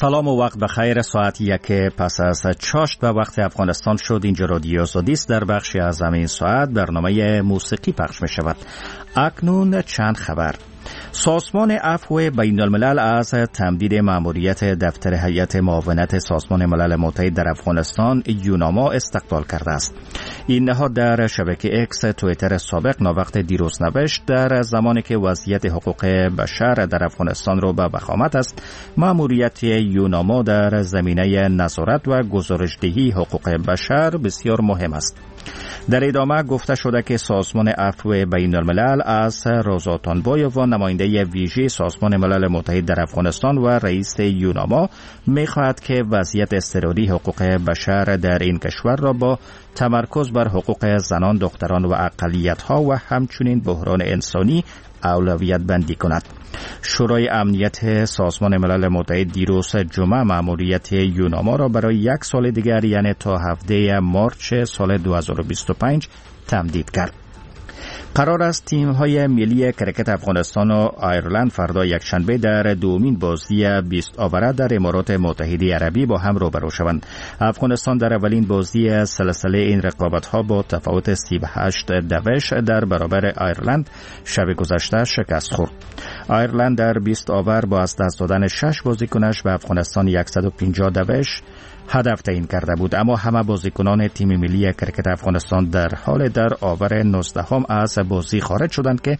سلام و وقت بخیر. ساعت 1 پس از چاشت به وقت افغانستان شد. اینجا رادیو آزادی است. در بخشی از همین ساعت برنامه موسیقی پخش می شود. اکنون چند خبر. سازمان عفو بین الملل از تمدید مأموریت دفتر هیئت معاونت سازمان ملل متحد در افغانستان یوناما استقبال کرده است. این نهاد در شبکه اکس توییتر سابق ناوقت دیروز نوشت در زمانی که وضعیت حقوق بشر در افغانستان را به وخامت است، مأموریت یوناما در زمینه نظارت و گزارشدهی حقوق بشر بسیار مهم است. در ادامه گفته شده که سازمان عفو بین الملل از روزا تانبایوف، نماینده ویژه سازمان ملل متحد در افغانستان و رئیس یوناما، می‌خواهد که وضعیت اضطراری حقوق بشر در این کشور را با تمرکز بر حقوق زنان، دختران و اقلیت‌ها و همچنین بحران انسانی اولویت بندی کند. شورای امنیت سازمان ملل متحد دیروز جمعه مأموریت یوناما را برای 1 سال دیگر، یعنی تا هفته مارچ سال 2025 تمدید کرد. قرار است تیم‌های ملی کرکت افغانستان و آیرلند فردا یکشنبه در دومین بازی 20 آوره در امارات متحده عربی با هم روبرو شوند. افغانستان در اولین بازی سلسله این رقابت‌ها با تفاوت 38 دوش در برابر آیرلند شب گذشته شکست خورد. آیرلند در 20 آور با از دست دادن 6 بازیکنش به افغانستان 150 دوش هدف تعیین کرده بود، اما همه بازیکنان تیم ملی کرکت افغانستان در حال در آور 19 از بازی خارج شدند که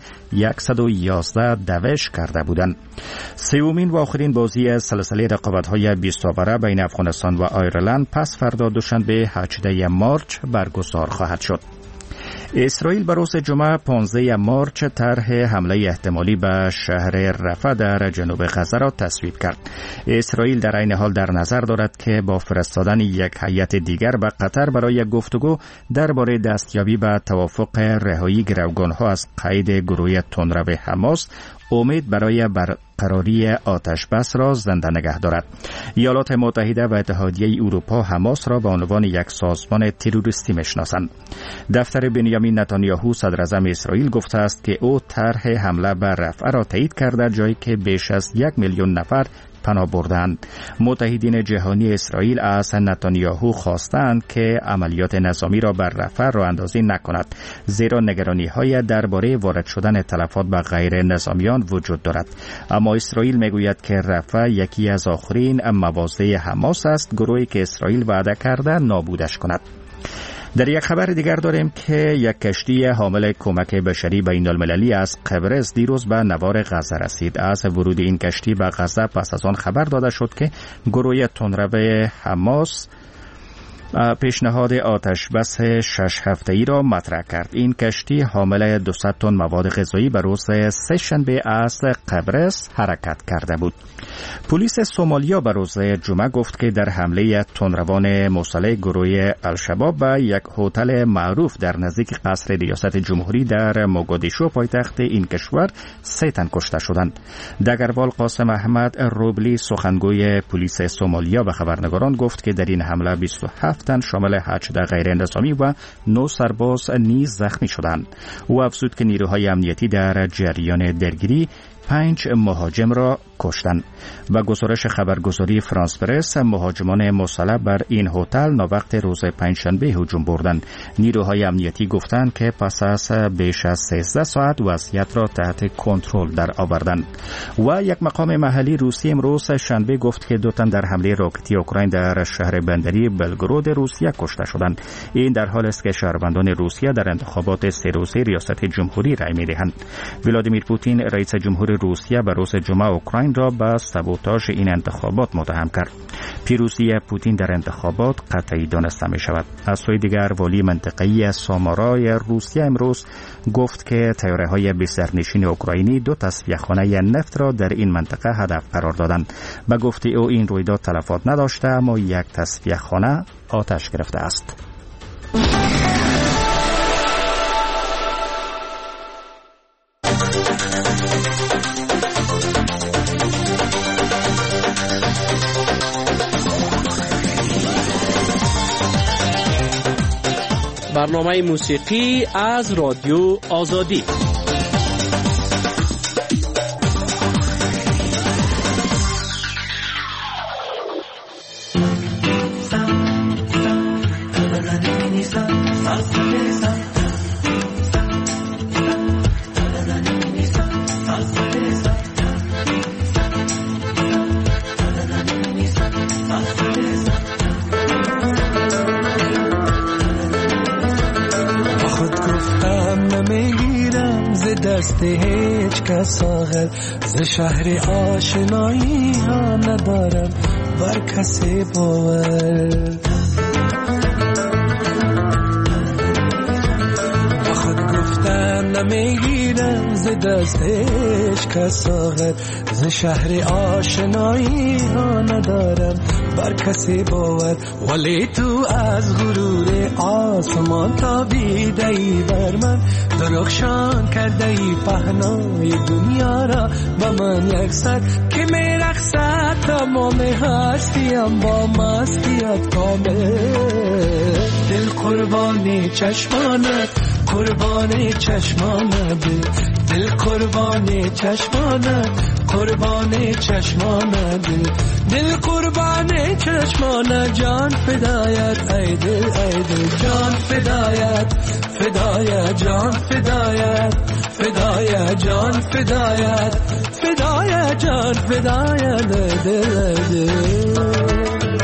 111 دوش کرده بودند. سومین و آخرین بازی سلسله رقابت‌های 20 آوره بین افغانستان و آیرلند پس فردا دوشنبه 18 مارچ برگزار خواهد شد. اسرائیل به روز جمعه 15 مارچ طرح حمله احتمالی به شهر رفح در جنوب غزه را تصویب کرد. اسرائیل در این حال در نظر دارد که با فرستادن یک هیئت دیگر به قطر برای گفتگو درباره دستیابی به توافق رهایی گروگان‌ها از قید گروه تندرو حماس امید برای برقراری آتش بس را زنده نگه دارد. ایالات متحده و اتحادیه اروپا حماس را به عنوان یک سازمان تروریستی میشناسند. دفتر بنیامین نتانیاهو صدراعظم اسرائیل گفته است که او طرح حمله بر رفح را تایید کرده، جایی که بیش از 1 میلیون نفر پناه بردند. متحدین جهانی اسرائیل از نتانیاهو خواستند که عملیات نظامی را بر رفح راه اندازی نکند، زیرا نگرانی‌های درباره وارد شدن تلفات به غیر نظامیان وجود دارد. اما اسرائیل میگوید که رفح یکی از آخرین مواضع حماس است، گروهی که اسرائیل وعده کرده نابودش کند. در یک خبر دیگر داریم که یک کشتی حامل کمک بشری بین المللی از قبرس دیروز به نوار غزه رسید. از ورود این کشتی به غزه پس از آن خبر داده شد که گروه تندرو حماس پیشنهاد آتش بس 6 هفته‌ای را مطرح کرد. این کشتی حامل 200 تن مواد غذایی به روز سه‌شنبه از قبرس حرکت کرده بود. پلیس سومالیا به روز جمعه گفت که در حمله تندروان مسلح گروه الشباب به یک هتل معروف در نزدیک قصر ریاست جمهوری در موگادیشو پایتخت این کشور 3 تن کشته شدند. دگروال قاسم احمد روبلی سخنگوی پلیس سومالیا به خبرنگاران گفت که در این حمله 27 تن شامل 8 غیر نظامی و 9 سرباز نیز زخمی شدند. او افزود که نیروهای امنیتی در جریان درگیری 5 مهاجم را کشتند. و گزارش خبرگزاری فرانس پرس، مهاجمان مسلح بر این هتل ناوقت روز پنجشنبه هجوم بردند. نیروهای امنیتی گفتند که پس از بیش از 13 ساعت وضعیت را تحت کنترل در آوردند. و یک مقام محلی روسی امروز شنبه گفت که 2 تن در حمله راکتی اوکراین در شهر بندری بلگراد روسیه کشته شدند. این در حالی است که شهروندان روسیه در انتخابات 3 روزه ریاست جمهوری رای می‌دهند. ولادیمیر پوتین رئیس جمهور روسیه به روز جمعه اوکراین را به سابوتاژ این انتخابات متهم کرد. پیروزی پوتین در انتخابات قطعی دانسته می شود. از سوی دیگر والی منطقه‌ای سامارای روسیه امروز گفت که طیاره‌های بسرنشین اوکراینی 2 تصفیه‌خانه نفت را در این منطقه هدف قرار دادند. به گفته او این رویداد تلفات نداشته، اما یک تصفیه‌خانه آتش گرفته است. برنامه موسیقی از رادیو آزادی. گفتم نمیگیرم ز دست هیچ کس ساغر، ز شهر آشنایی ها ندارم بر کسی باور. نمیگیرم ز دست هیچ کس ساغر، ز شهر آشنایی ها ندارم بر کسی باور. ولی تو از غرور آسمان تابیده ای بر من، درخشان کرده ای پهنای دنیا را به من یکسر، که میرقصد تمام هستیم با مستیت کامل. دل قربانی چشمانت، قربانی چشمانت، دل قربانی چشمانت، قربانی چشمانت، دل قربانی چشمانت. جان فدایت ای دل، ای دل جان فدایت، فدایت جان فدایت، فدایت جان فدایت، فدایت جان فدایت دل دل.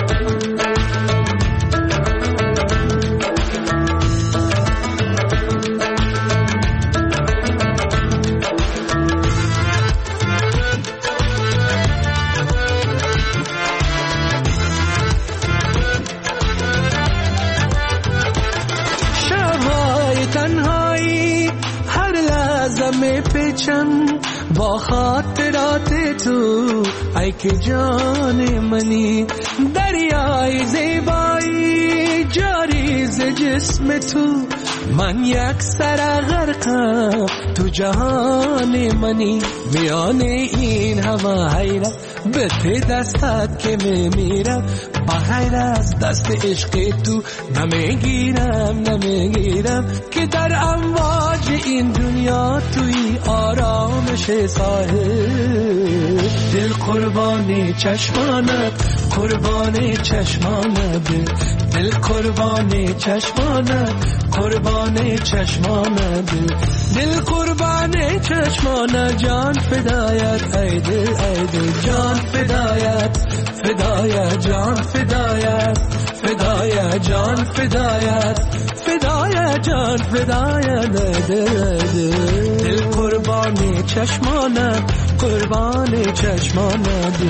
با خاطرات تو ای که جان منی، دریای زیبایی جاری ز جسم تو. من یک سر غرقم تو جهان منی، میان این همه حیرت به ته دستت که میمیرم. بغیر از دست عشق تو نمیگیرم، نمیگیرم که در امواج این دنیا توی آرامش ساحل. دل قربانی چشمانت، قربانی چشمانت، دل قربانی چشمانت، قربانی چشمانت، دل قربانی چشمانت. جان فدایت ای دل، ای دل جان فدایت، فدایت جان فدایت، فدایت جان فدایت، فدایت جان فدایت دل دل. دل قربانی چشمانت، قربانی چشمانت.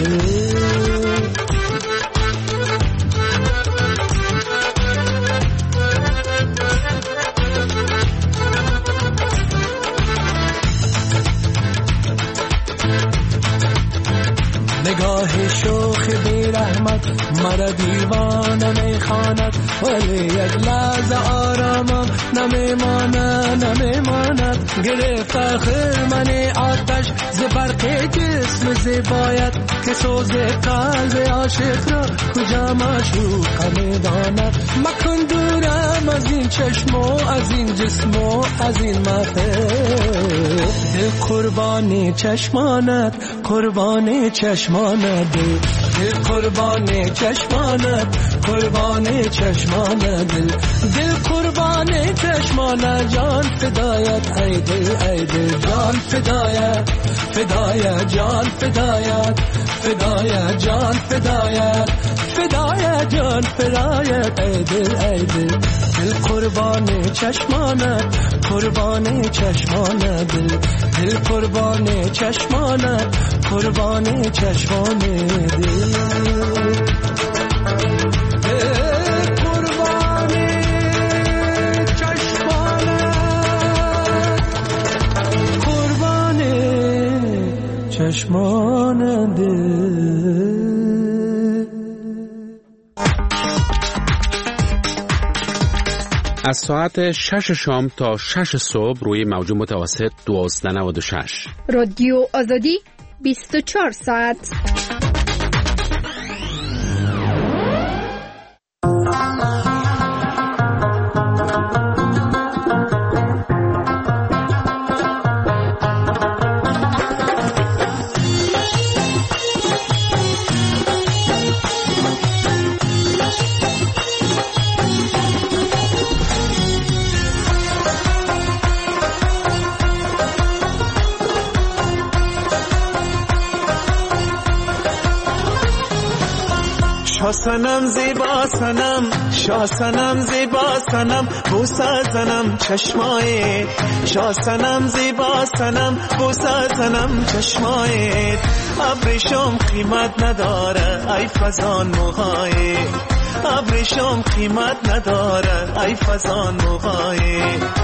نگاه شوخ بی رحمت مرا دیوانه میخواند، ولی یک لحظه آرامم نمیماند، نمیماند. گرفت آخر من آتش ز برق جسم زیبایت، که سوز قلب عاشق را کجا معشوق میداند. مکن دورم از این چشم و از این جسم و از این محفل. دل قربانی چشمانت، قربانی چشمانت، دل قربانی چشمانت، قربانی چشمانت، دل قربانی چشمانت. جان فدایت ای دل، ای دل جان فدایت، فدایت جان فدایت، فدایت جان فدایت، فدایت جان فدایت ای دل، ای دل. دل قربانی چشمانت، قربانی چشمانت، دل قربانی چشمانت، قربانی چشمانت، دل قربانی چشمانت، قربانی چشمانت. از ساعت 6 شام تا 6 صبح روی موج متوسط 1296 رادیو آزادی 24 ساعت. شاه صنم زیبا صنم، شاه صنم زیبا صنم، بوسه زنم چشمای. شاه صنم زیبا صنم، بوسه زنم چشمای. ابریشم قیمت نداره ای فزان موهای، ابریشم قیمت نداره ای فزان موهای.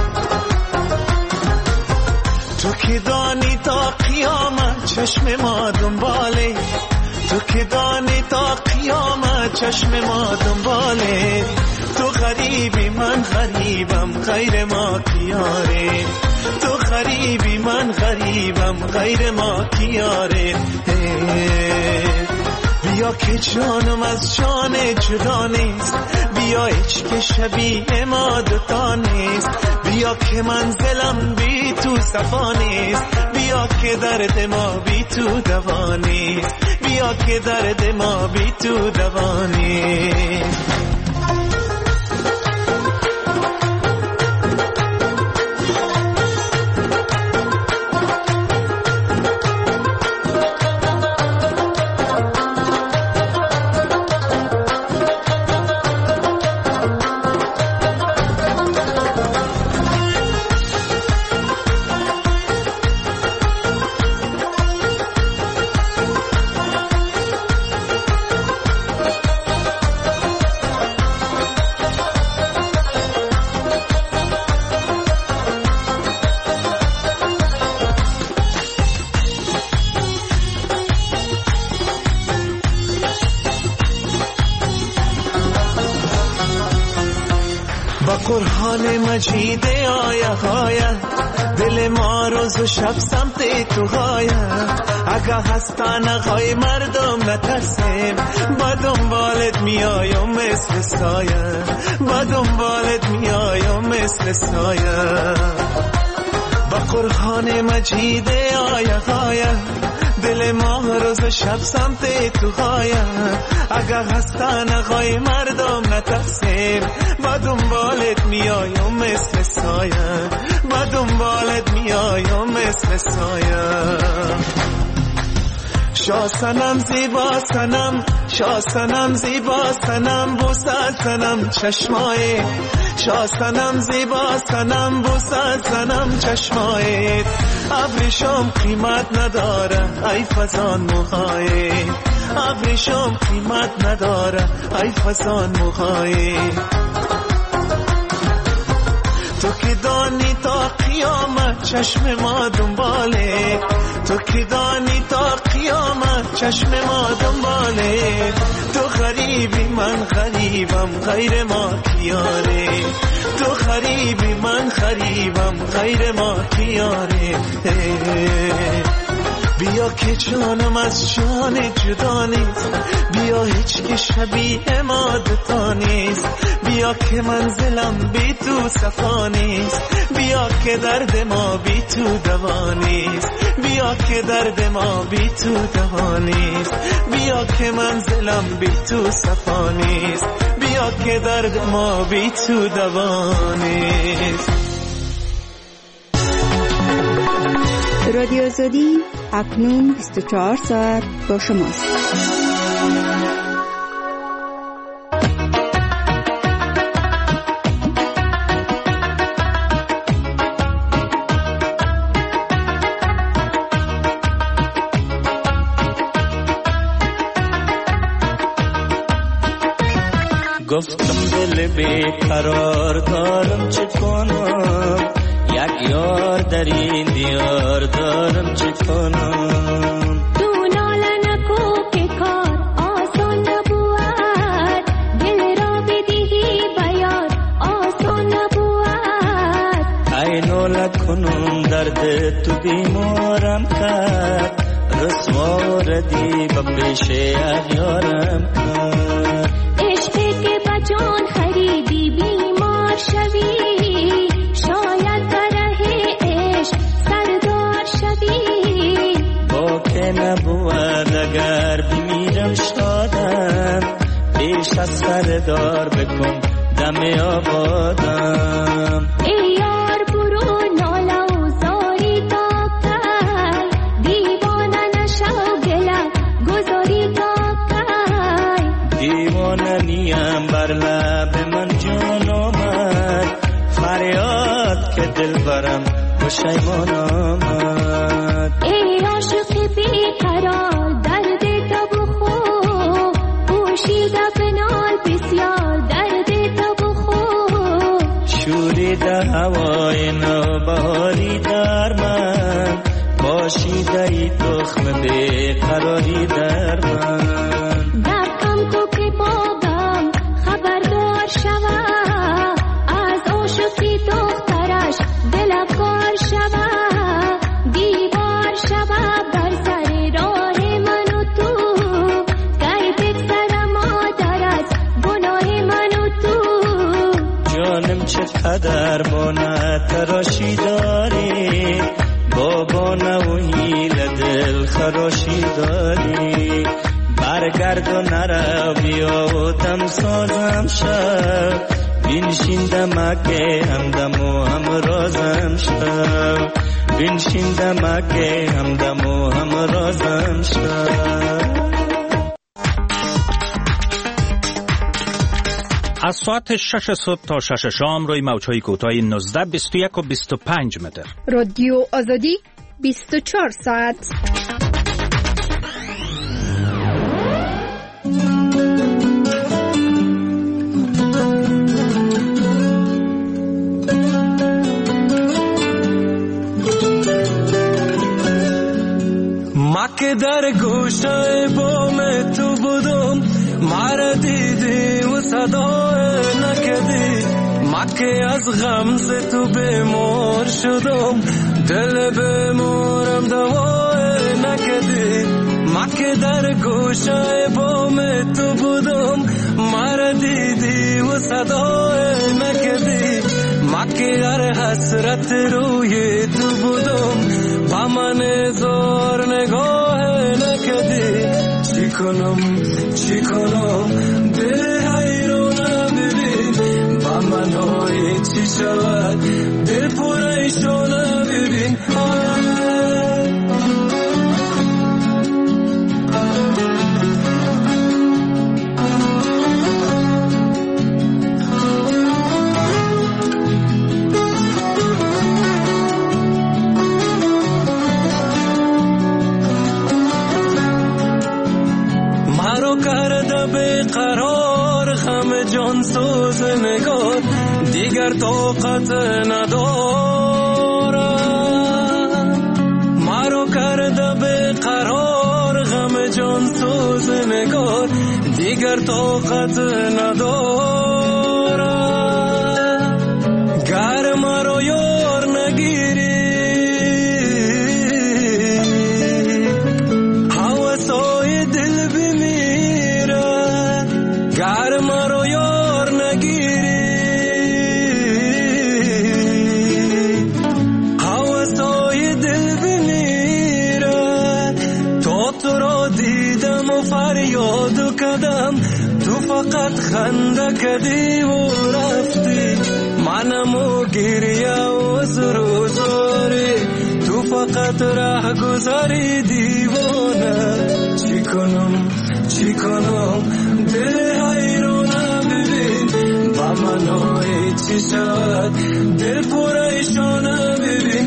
تو که دانی تا قیامت چشم ما دنباله، تو که دانی تا قیامت چشم ما دنباله. تو غریبی من غریبم غیر ما کیاره، تو غریبی من غریبم غیر ما کیاره. بیا که جانم از جان جدا نیست، بیا هیچ که شبیه ما دوتا نیست. بیا که منزلم بی تو صفا نیست، بیا که درد ما بی تو دوا نیست، بیا که درد ما بی تو دوا نیست. قرآن مجید آیه های دل ما روز و شب سمت تو های. اگه هستن اقای مردم نترسیم، با دنبالت میایم مثل سایه، با دنبالت میایم مثل سایه. با قرآن مجید آیه های دل ما روز و شب سمت تو های. اگه هستن اقای مردم نترسیم، با دنبالت میایم مثل سایه، با دنبالت میایم مثل سایه. شاه صنم زیبا صنم، شاه صنم زیبا صنم، بوسه زنم چشمای. شاه صنم زیبا صنم، بوسه زنم چشمای. ابریشم قیمت نداره ای فزان موهای، ابریشم قیمت نداره ای فزان موهای. تو که دانی تا قیامت چشم ما دنباله، تو که دانی تا قیامت چشم ما دنباله. تو غریبی من غریبم غیر ما کیاره، تو غریبی من غریبم غیر ما کیاره. بیا که جانم از جان جدا نیست، بیا هیچ که شبیه ما دوتا نیست. بیا که منزلم بی تو صفا نیست، بیا که درد ما بی تو دوا نیست، بیا که درد ما بی تو دوا نیست. بیا که منزلم بی تو صفا نیست، بیا که درد ما بی تو دوا نیست. رادیو آزادی اکنون 24 ساعت با شماست. گفتم دل بیقرار دارم چه کنم، یک یار در این دیار دارم چه کنم. تو ناله نکو که کار آسان نبود، دل را بدهی بیار آسان نبود. ای ناله کنم درد تو بیمارم کرد، رسوا ردی با پیش اغیارم کرد. عشقی که بجان خریدی بیمار شوی، شاید بره عشق سردار شوی. با که نبود اگر بمیرم شادم، پیش از سردار بکن دم آبادم. ای یار برو ناله و زاری تا کی، دیوانه نشو گله گذاری تا کی. برم پشیمان آمد. ای عاشق بیقرار درد تو بخور، پوشیده بنال بسیار درد تو بخور. شوریده هوای نوبهاری در من، باشیده ای تخم بیقراری در من. دقم تو که بابم خبردار شود، از عاشقی دخترش دلکار شود. دیوار شود بر سر راه من و تو، گر بگذر مادر از گناه من و تو. جانم چقدر با نتراشی داری، بابا و هیل دل خراشی داری. برگرد و نرو بیا و دم سازم شب، بینشین دمکه همدم و همرازم شب. بینشین دمکه همدم و همرازم شب. از ساعت 6 صبح تا 6 شام روی موج‌های کوتاه 19، 21 و 25 متر. رادیو آزادی 24 ساعت. که در گوشه بام تو بودم، مرا دیدی و صدا نکردی. مکه از غم ز تو بیمار شدم، دل بیمارم دوا نکردی. مکه در گوشه بام تو بودم، مرا دیدی و صدا نکردی. مکه در حسرت روی تو بودم، با من زار نگاه نکردی. چی کنم دل حیرانم ببین، با من های چی شود دل پریشانم ببین. کرده بیقرار غم جان سوز نگار، دیگر طاقت ندارم. مرا کرده بیقرار غم جان سوز نگار، دیگر طاقت ندارم. گر مرا یار نگیری هوسای دل بمیرد. گر مرا یار نگیری هوسای دل بمیرد. تا تو را دیدم و فریاد کردم، تو فقط خنده کردی و رفتی. منم و گریه و سروزاری، تو فقط ره گذاری دیوانه. چی کنم دل حیرانم ببین، با من های چی شد دل پریشانم ببین.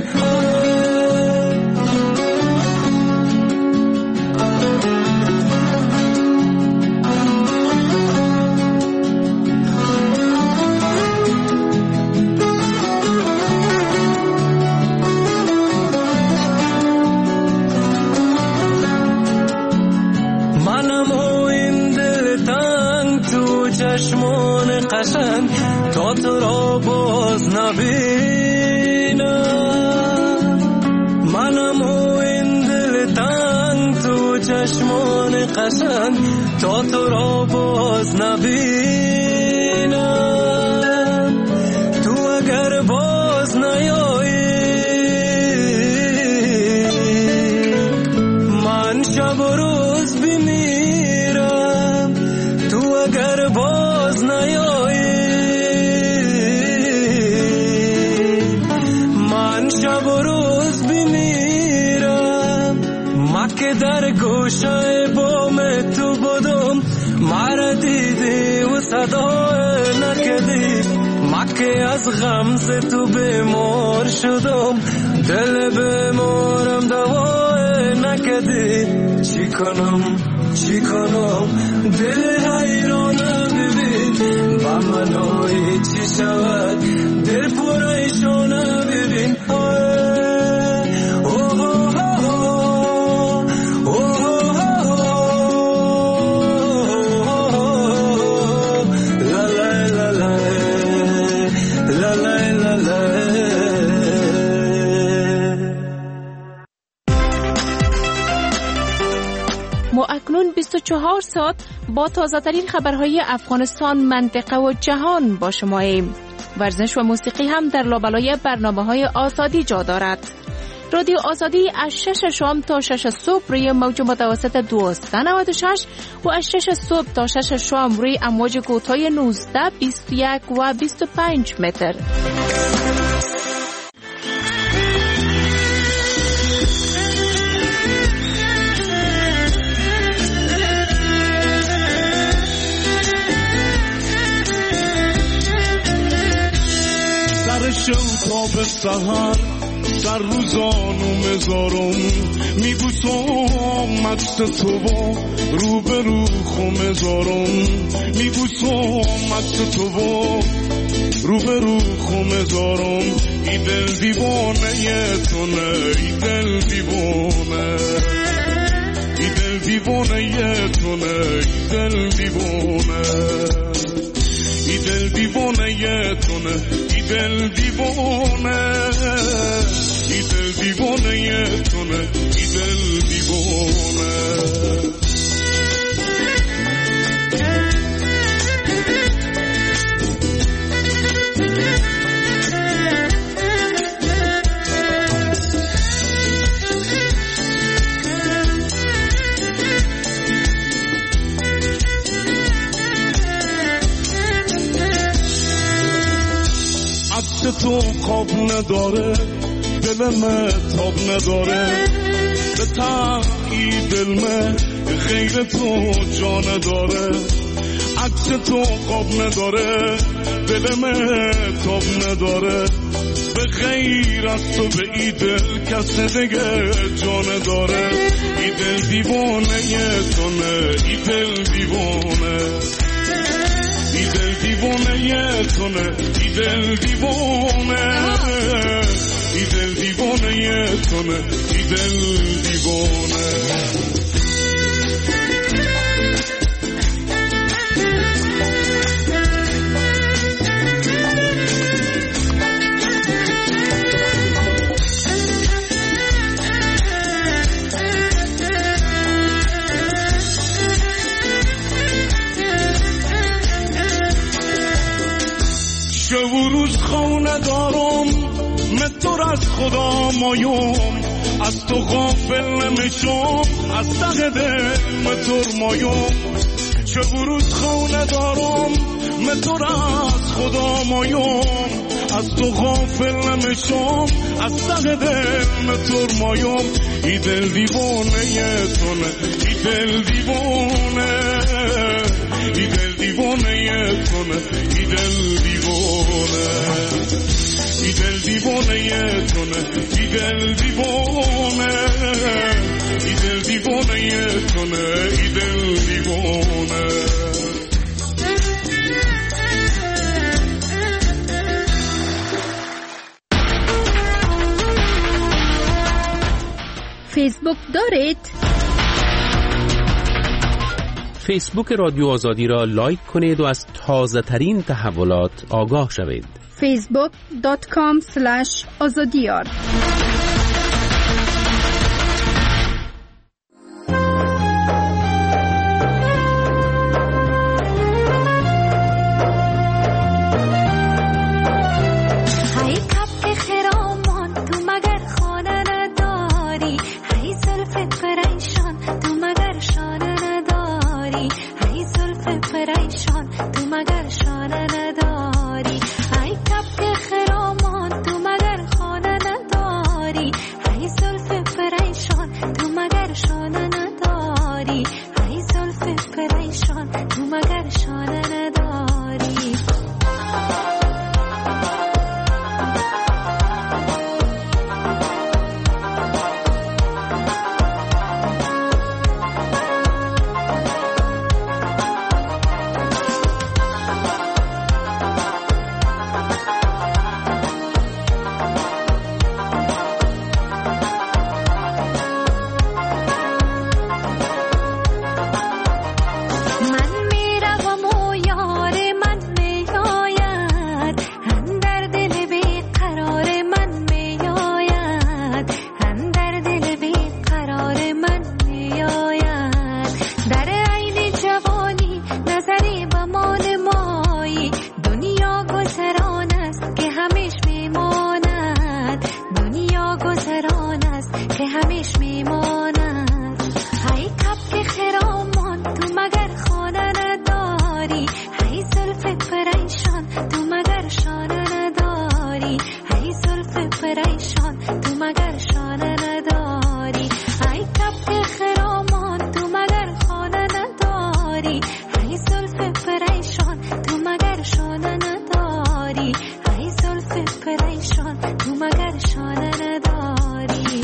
چشمان قشنگ تا تو را باز نبینم. منم و این دل تنگ تو چشمان قشنگ تا تو را باز نبینم. تو اگر باز نیایی من شب و روز بمیرم. تو اگر باز نیایی من شب و روز بمیرم. مکه در گوشه بام تو بودم، مرا دیدی و صدا نکردی. مکه که از غمز تو بیمار شدم، دل بیمارم دوای نکده. چی کنم دل حیرانه ببین، با منای چی شود دل پریشانه ببین. ما اکنون 24 ساعت با تازه ترین خبرهای افغانستان، منطقه و جهان با شماییم. ورزش و موسیقی هم در لابلای برنامه‌های آزادی جا دارد. رادیو آزادی از 6 شام تا 6 صبح روی موج متوسط 1296 و از 6 صبح تا 6 شام روی امواج کوتاه 19، 21 و 25 متر. شو تا به سهر سر روزانو مزارم، میبوسم مست تو با رو به رو خمزارم، میبوسم مست تو با رو به رو خمزارم. ای دل دیوانه ی تونه، ای دل دیوانه، ای دل دیوانه ی تونه، ای دل دیوانه، ای دل دیوانه ی تونه، ای دل دیوانه، ای دل دیوانه ی تونه، ای دل دیوانه. تو خواب نداره، دل من تاب نداره، به تنهی دل من غیر تو جا نداره. عکس تو خواب نداره، دل من تاب نداره، به غیر از تو به ای دل کس دیگه جا نداره. ای دل دیوانه ی تونه، ای دل دیوانه، ای دل دیوانه ی تونه، ای دل دیوانه، ای دل دیوانه ی تونه، ای دل دیوانه. شب و روز خونه دارم، متر از خدا مایم، از تو غافل نمیشم، از ته دل متر مایم. شب و روز خونه دارم، متر از خدا مایم، از تو غافل نمیشم، از ته دل متر مایم. ای دل دیوانه ی تونه، ای دل دیوانه، ای دل دیوانه ی تونه، ای دل دیوانه، ای دل دیوانه ی تونه، ای دل دیوانه، ای دل دیوانه ی تونه، ای دل دیوانه. فیسبوک دارید؟ فیسبوک رادیو آزادی را لایک کنید و از تازه ترین تحولات آگاه شوید. facebook.com/azadiyar. ای کپ خرامان تو مگر خانه نداری. همیش میماند. هی کبک خرامان تو مگر خانه نداری، هی زلف پریشان تو مگر شانه نداری، هی زلف پریشان تو مگر شانه نداری، هی کبک خرامان تو مگر خانه نداری، هی زلف پریشان تو مگر شانه نداری، هی زلف پریشان تو مگر شانه نداری.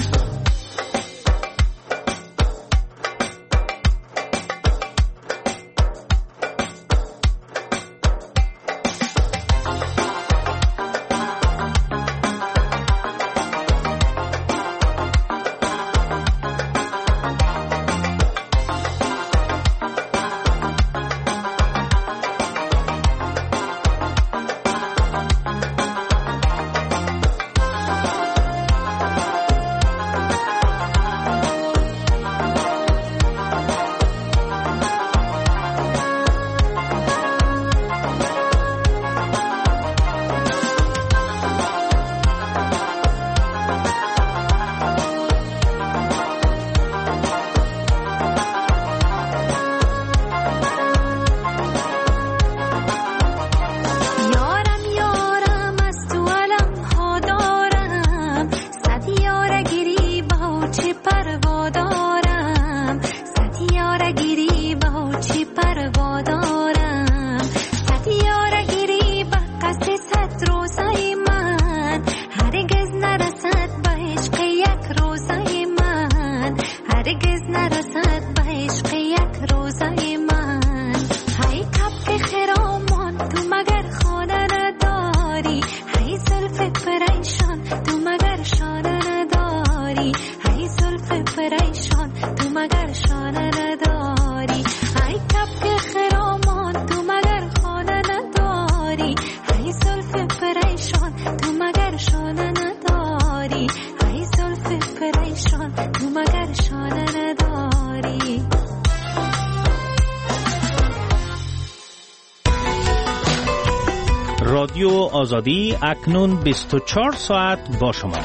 رادیو آزادی اکنون 24 ساعت با شما.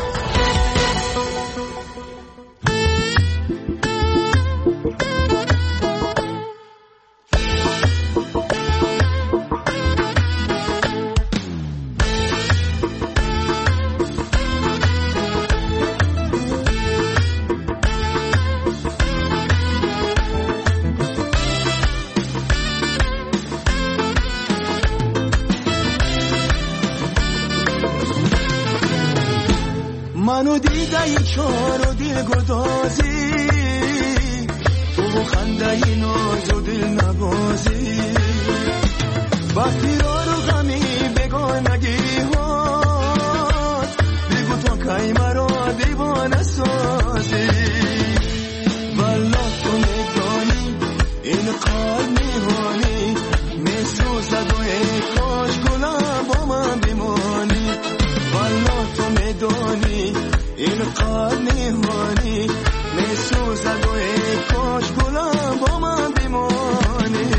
منو دیده چار و دل گدازی، تو خنده ناز و دل نبازی، وقتی رو غمی بگانگی هات، بگو تا کی مرا دیوانه سازی. والله تو میدانی این قلب میهانی، میسوزد و ای کاش گلم با من بمانی. والله تو میدانی این قلب میهانی، میسوزد و ای کاش گلم با من بمانی.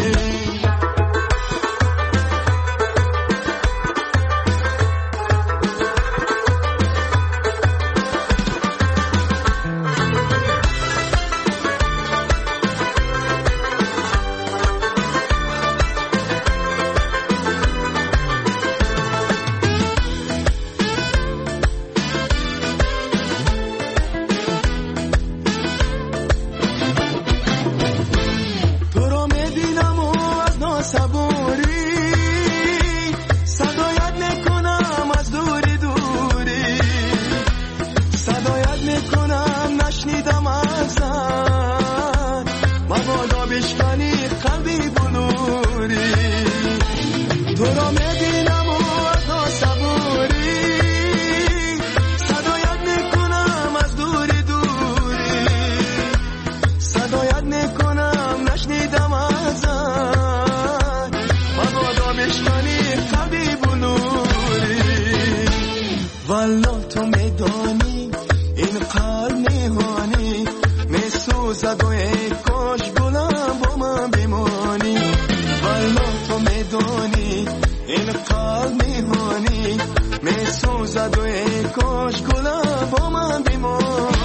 والله تو میدانی این قلب نهانی، میسوزد و ای کاش گلم با من بمانی. والله تو میدانی این قلب نهانی، میسوزد و ای کاش گلم با من بمانی.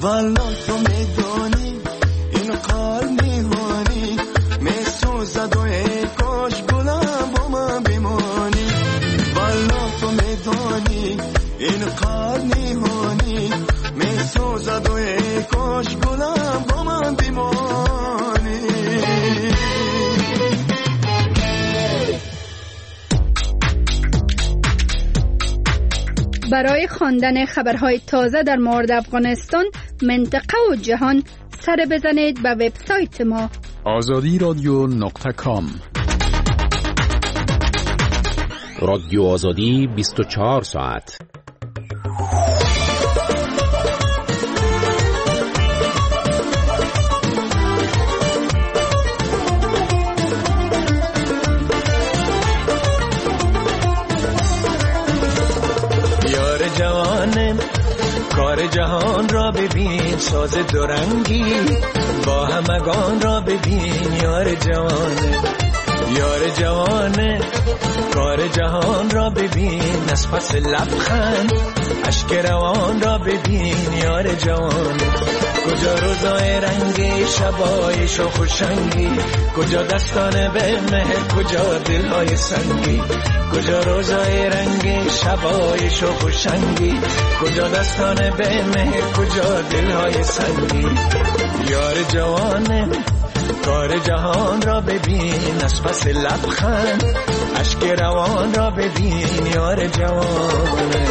والا تو میدونی این قال میهانی میسوزد و ای کاش گلم با من بمانی والا تو میدونی این قال میهانی میسوزد و ای کاش گلم با من بمانی. برای خواندن خبرهای تازه در مورد افغانستان، منطقه و جهان سر بزنید به وبسایت ما azadiradio.com. رادیو آزادی 24 ساعت. کار جهان را ببین ساز دورنگی با همگان را ببین یار جوانه یار جوانه کار جهان را ببین از پس لبخند اشک روان را ببین یار جوانه کجا روزای رنگی شبای شوخ و شنگی کجا دستان به مهر کجا دلهای سنگی کجا روزای رنگی شبای شوخ و شنگی کجا دستان به مهر کجا دلهای سنگی یار جوانه کار جهان را ببین از پس لبخند اشک روان را ببین یار جوانه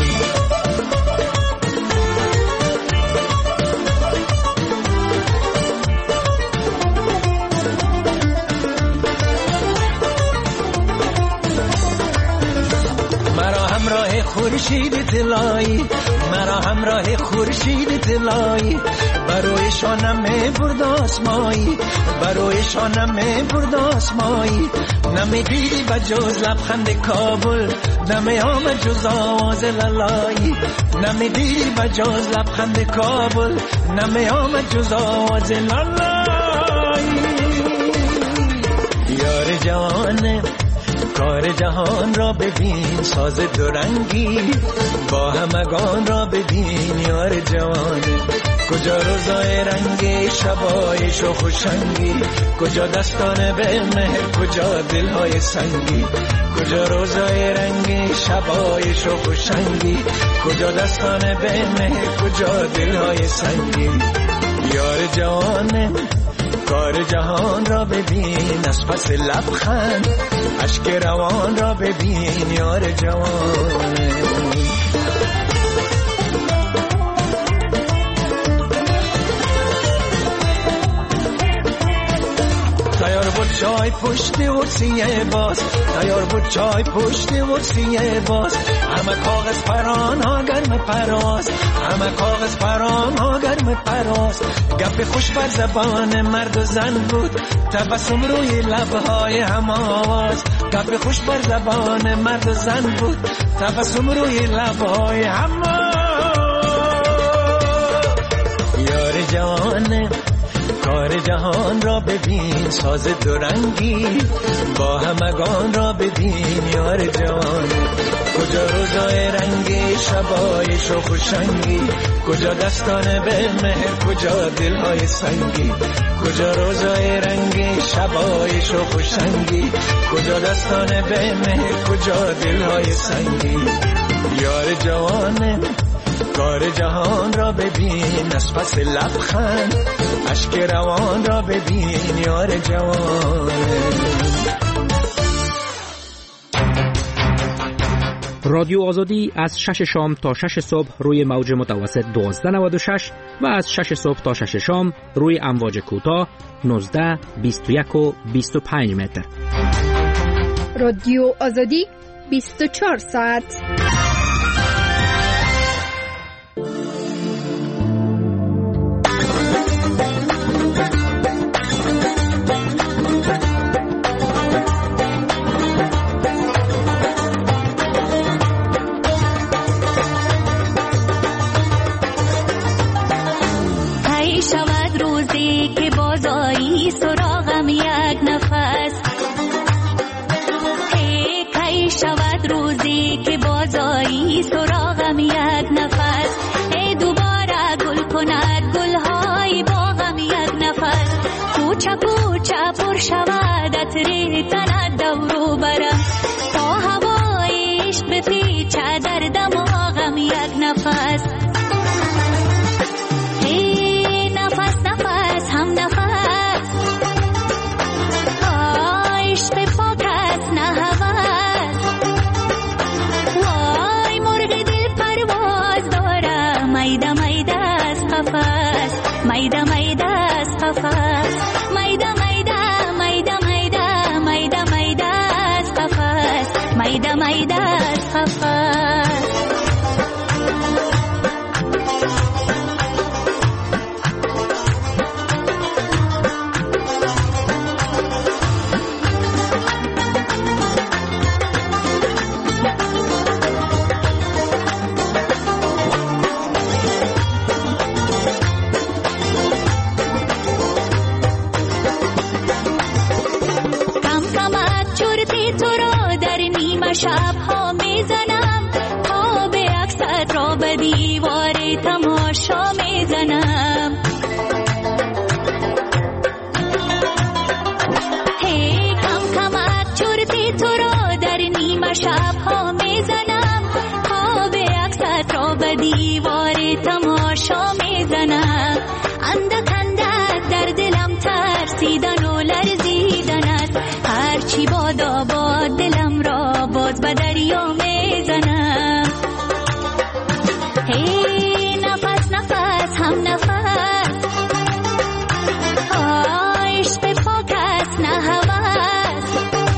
خورشید طلایی مرا همراه خورشید طلایی بروی شانم برد آسمایی بروی شانم برد آسمایی نمیدیدی بجز لبخند کابل نمی آمد جز آواز لالایی نمیدیدی بجز لبخند کابل نمی آمد جز آواز لالایی یار جوانه کار جهان را ببین ساز دورنگی با همگان را ببین یار جوانه کجا روزای رنگی شبای شوخ و شنگی کجا دستان به مهر کجا دلهای سنگی کجا روزای رنگی شبای شوخ و شنگی کجا دستان به مهر کجا دلهای سنگی یار جوانه کار جهان را ببین از پس لبخند اشک روان را ببین یار جوانه تیار بود چای پشت ورسیه باز تیار بود چای پشت ورسیه باز همه کاغذ پران ها گرم پراز همه کاغذ پران ها گرم پراز گپ خوش بر زبان مرد و زن بود تبسم روی لبهای هم آواز گپ خوش بر زبان مرد و زن بود تبسم روی لبهای هم یار جوانه کار جهان را ببین ساز دورنگی با همگان را ببین یار جوانه کجا روزای رنگی شبای شوخ و شنگی کجا دستان به مهر کجا دلهای سنگی کجا روزای رنگی شبای شوخ و شنگی کجا دستان به مهر کجا دلهای سنگی یار جوانه کار جهان را ببین از پس لبخند اشک روان را ببین یار جوانه رادیو آزادی از 6 شام تا 6 صبح روی موج متوسط 1296 و از 6 صبح تا 6 شام روی امواج کوتاه 19 21 و 25 متر. رادیو آزادی 24 ساعت. کند گلهای باغم یک نفس کوچه کوچه پر شود عطر تنت دورو برم تا هوای عشق بپیچه در دماغم یک نفس ای نفس نفس هم نفس عشق پاک است نه هوس وای مرغ دل پرواز داره میده میده از قفس میده میده از قفس میده میده میده میده میده میده از قفس میده میده از قفس شب ها میزنم خواب عکست را به دیوار تماشا میزنم هی کم کمک چرتی تو را در نیمه شب ها میزنم خواب عکست را به دیوار تماشا میزنم اندک اندک در دلم ترسیدن و لرزیدن است هرچی بادا باد دلم را باز به دریا میزنم هی نفس نفس هم نفس عشق پاک است نه هوس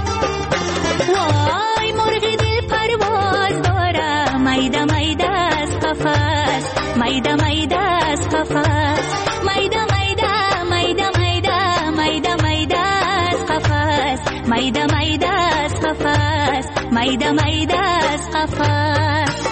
وای مرغ دل پرواز داره میده میده از قفس میده میده از قفس میده میده میده میده میده میده از قفس میده میده از قفس میده میده از قفس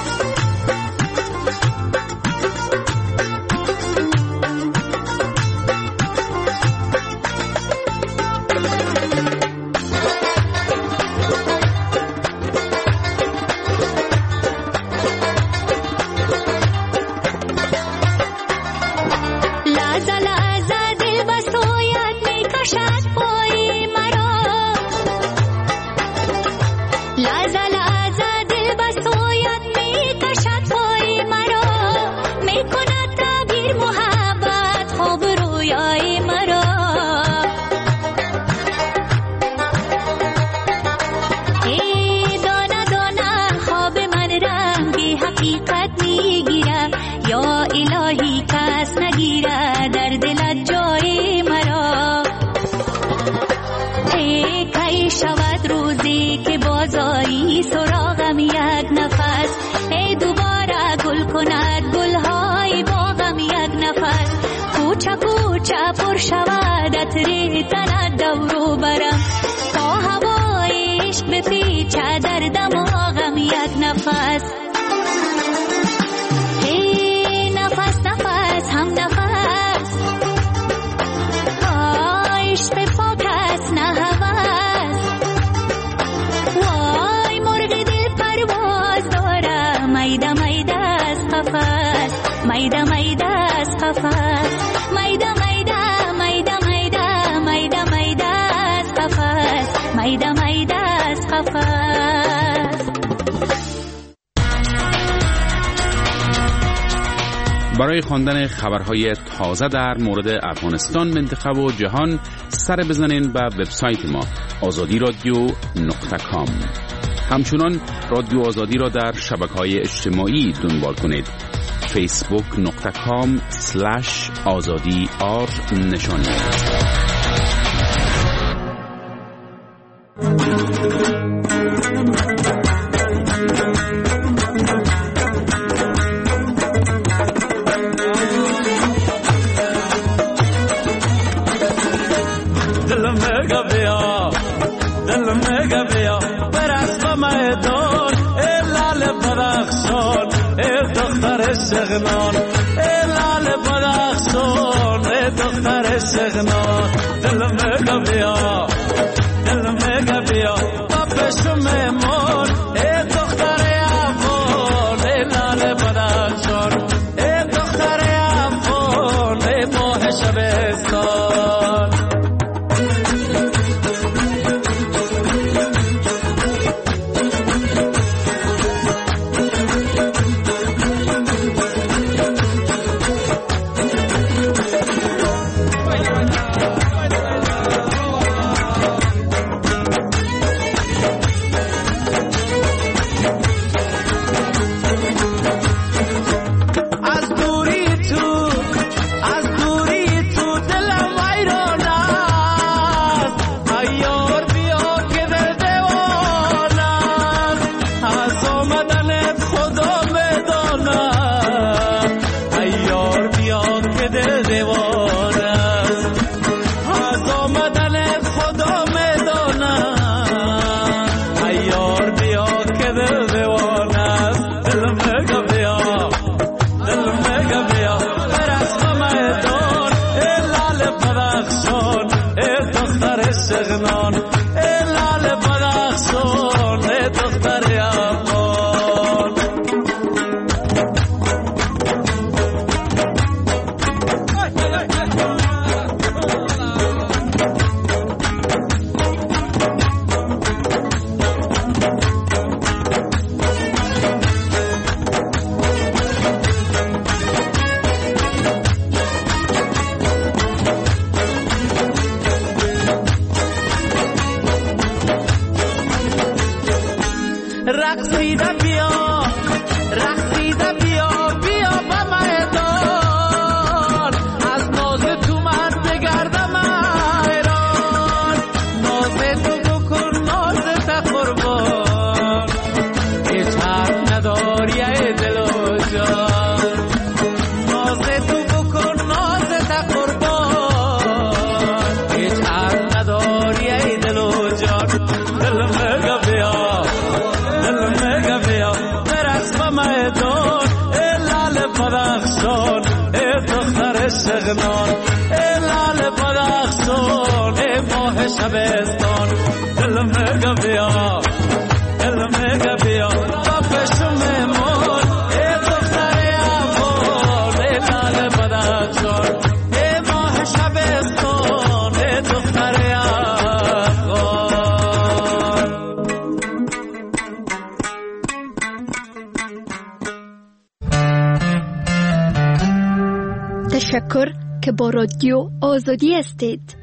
سراغم یک نفس ای دوباره گل کند گلهای باغم یک نفس کوچه کوچه پر شود عطر تنت دورو برم تا هوای عشق بپیچه در دماغم یک نفس ای نفس نفس هم نفس عشق پاک است نه هوس وای مرغ دل پرواز داره میده میده از قفس میده میده از قفس میده میده میده میده میده میده از قفس میده میده از قفس. برای خواندن خبرهای تازه در مورد افغانستان، منطقه و جهان سر بزنین به وبسایت ما azadi.radio.com. همچنان رادیو آزادی را در شبکه‌های اجتماعی دنبال کنید. facebook.com/azadi_r نشانید. سغنان لال بدخشان دختر سغنان دل مگا بیا پاپشو میمون دختر افغان لال بدخشان دختر افغان شبستان. شبستان دل مگا بیا دل مگا بیا بابشم مون ای دختر افغان ای لال بدخشان ای ماه شبستان ای دختر افغان. تشکر که با رادیو آزادی هستید.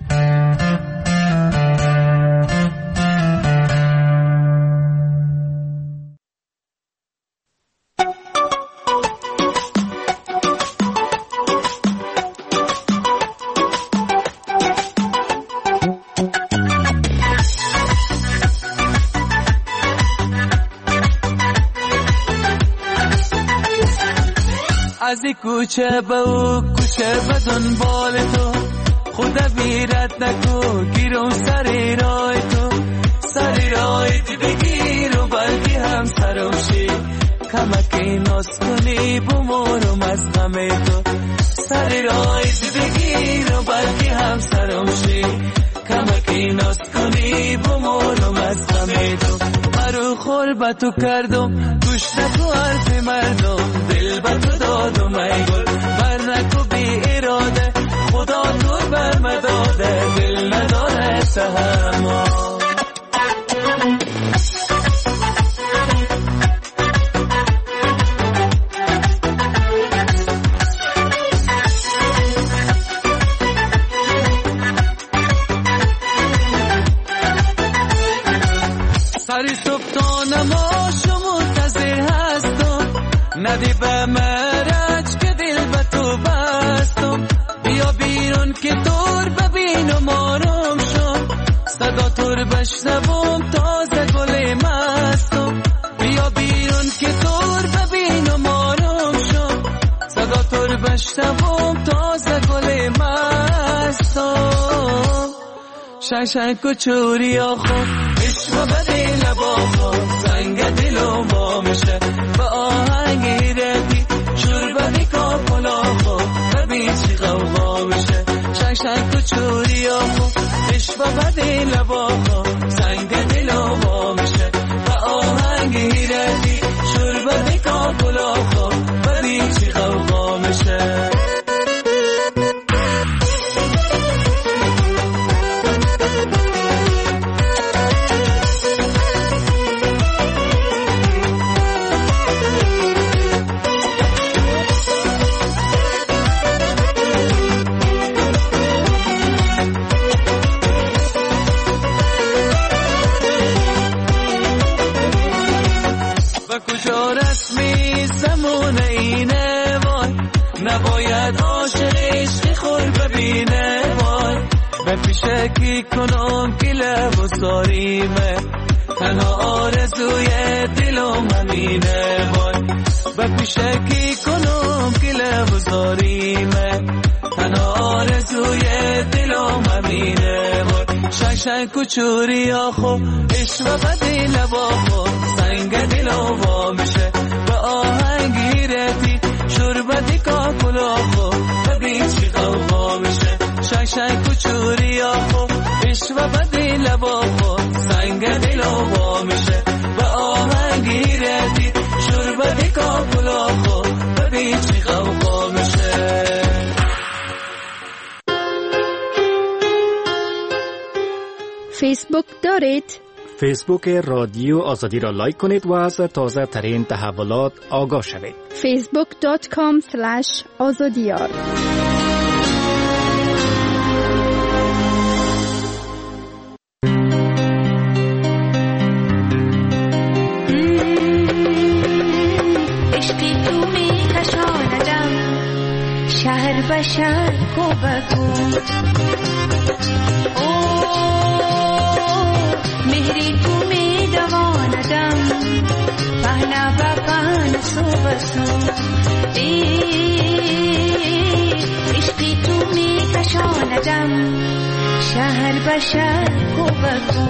از این کوچه به او کوچه به دنبال تو خدا بیرت نکو گیرم سری رای تو سری رای دی بگیر و بلدی هم سرم شی کمکی ناز کنی بمورم از غم تو سری رای دی بگیر و بلدی هم سرم شی کمکی ناز کنی بمورم از غم تو مرو خور با تو کردم گوش نکو حرف مردم دل با تو دادم ای گل بر نکو بی اراده خدا تو بر مداده دل نداره تحمل. سری صبح تا نماشو منتظر هستم ندی به مرج که دل به تو بستم بیا بیرون که دور ببینم آرام شم صدا تور بشنوم تازه گل مستم بیا بیرون که دور ببینم آرام شم صدا تور بشنوم تازه گل مستم شنگ کچوری آخو عشق بدی لبا سنگ دلو با میشه با آهنگی ردی شور بدی کاپلا خو ببین چی غوغا میشه شنگ کچوری آخو عشق بدی لبا سنگ دلو با میشه با آهنگی ردی شور بدی کاپلا خو ببین چی غوغا میشه. به پیشکی کنم که لب و ساریمه تنها آرزوی دلم همینه وای به پیشکی کنم که لب و ساریمه تنها آرزوی دلم همینه وای شای کچوری آخو عشق و بدی لبا خو سنگ دلم وا میشه به آهنگیرتی شربتی کاکلا خو ببین چی غوغا میشه شای کچوری آخو عشق و بدی لبا خو سنگ دلم وا میشه به آهنگیرتی شربتی کاکلا خو ببین چی غوغا میشه. فیسبوک دارید؟ فیسبوک رادیو آزادی را لایک کنید و از تازه ترین تحولات آگاه شوید. facebook.com/azadiyar عشقی تو می کشاندم شهر به شهر کو بگو مهری تو می دواندم پهنا با پهن سو بسو عشقی تو می کشاندم شهر به شهر کو بگو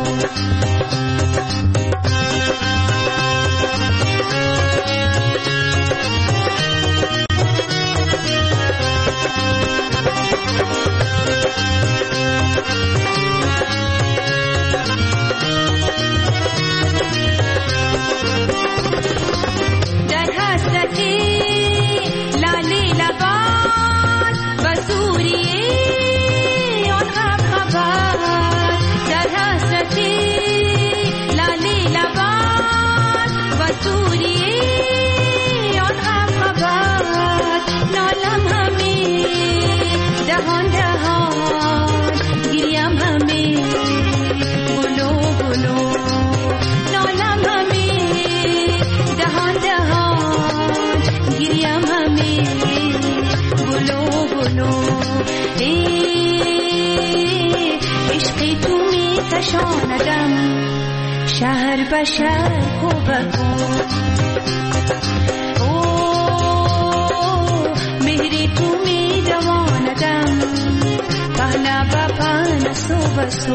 شهر به شهر کو بگو مهری تو می دواندم پهنا با پهن سو بسو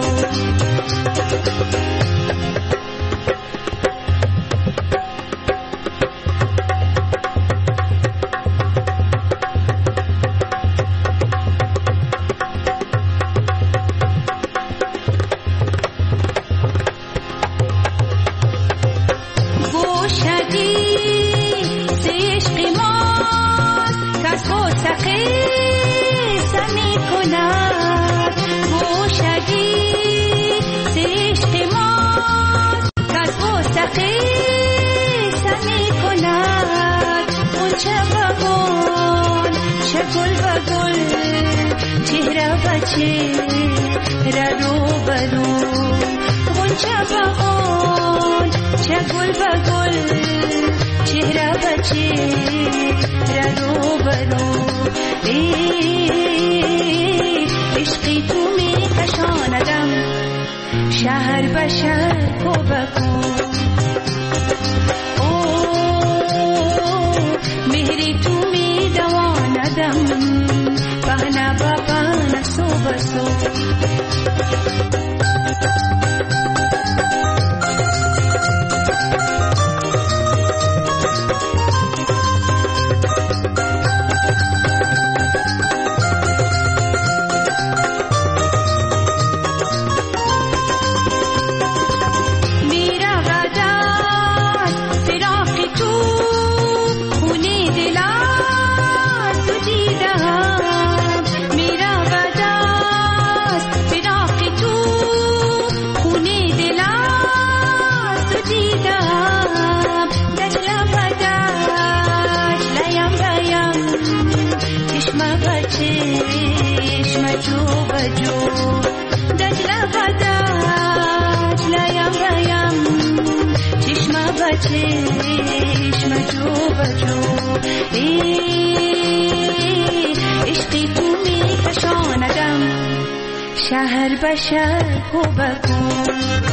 شهر به شهر بکن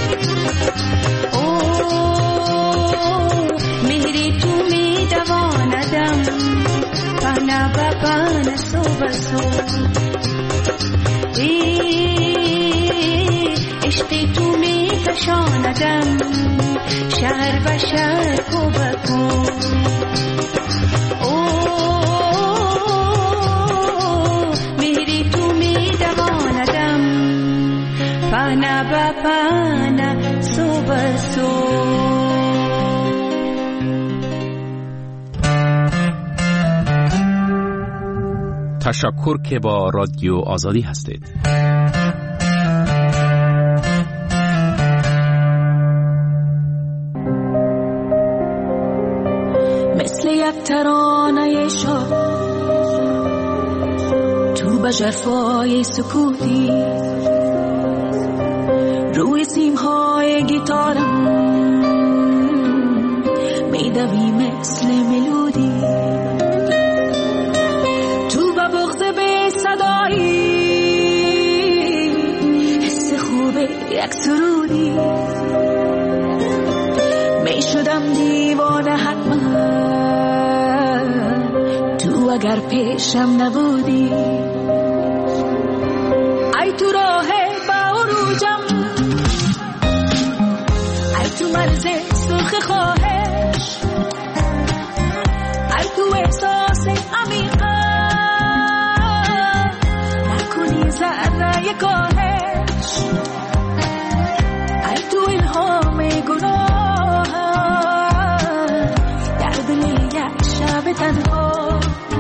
مهری تو می دواندم پانا با پانا سو بسو عشق تو می کشاندم شهر به شهر بکن مهری تو می دواندم پانا با پانا سو بسو. تشکر که با رادیو آزادی هستید. مثل یک ترانه شب تو به ژرفای سکوتی روی سیمهای گیتارم میدوی مثل ملودی تو به بغض به صدایی حس خوبه یک سرودی میشدم دیوانه حتما تو اگر پیشم نبودی ای تو راه با عروجم ای تو مرز سرخ خواهش ای تو احساس عمیقم نکنی ذره کاهش ای تو الهام گناه در دل یک شب تنها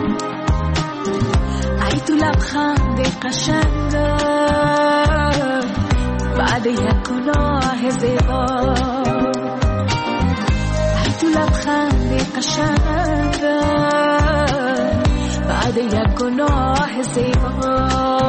ای تو لبخند قشنگ بعد یک گناه زیبا ای تو لبخند قشنگ بعد یک گناه زیبا.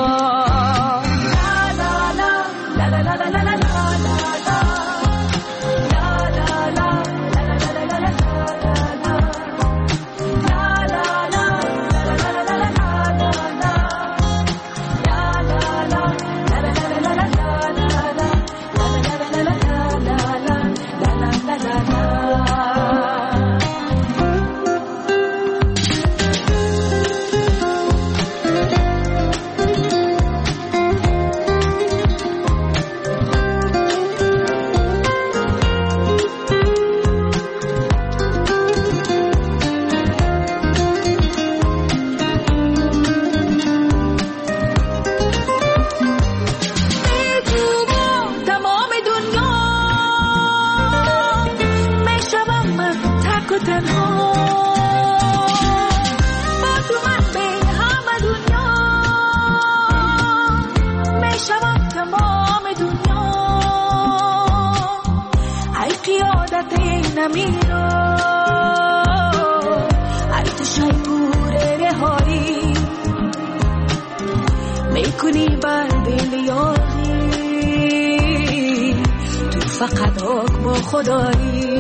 فقط حکم خدایی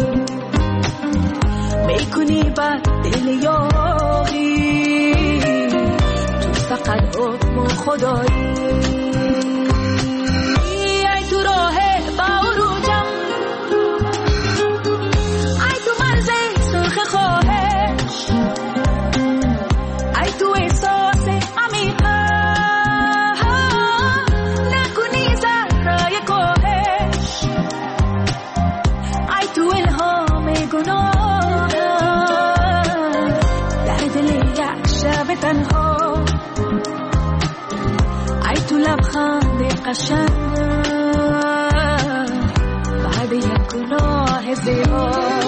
میکنی بر دل یاری تو فقط حکم خدایی ای تو راه با عروجم ای تو مرز سرخ خواهش ای تو احساس عمیقم نکنی ذره کاهش ای تو الهام گناه در دل یک شب تنها ای تو لبخند قشنگ بعد یک گناه زیبا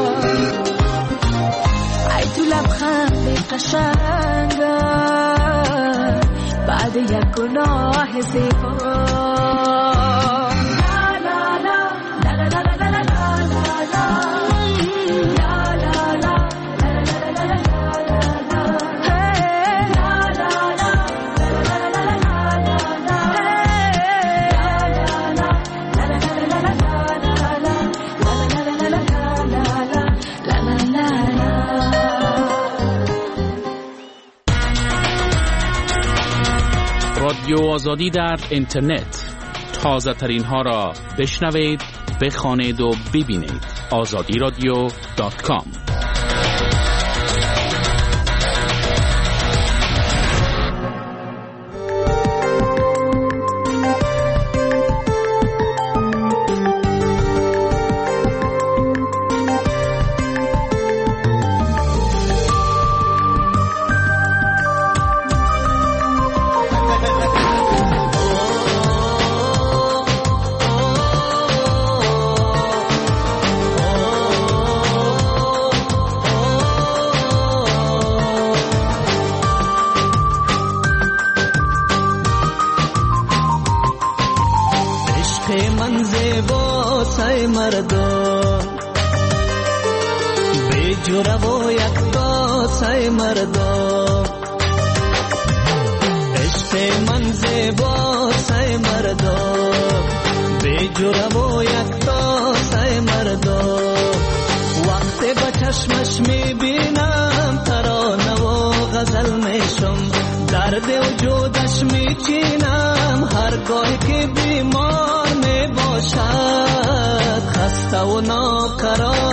ای تو لبخند قشنگ بعد یک گناه زیبا. رادیو آزادی در اینترنت. تازه ترین ها را بشنوید، بخوانید و ببینید. azadiradio.com. و ناقرار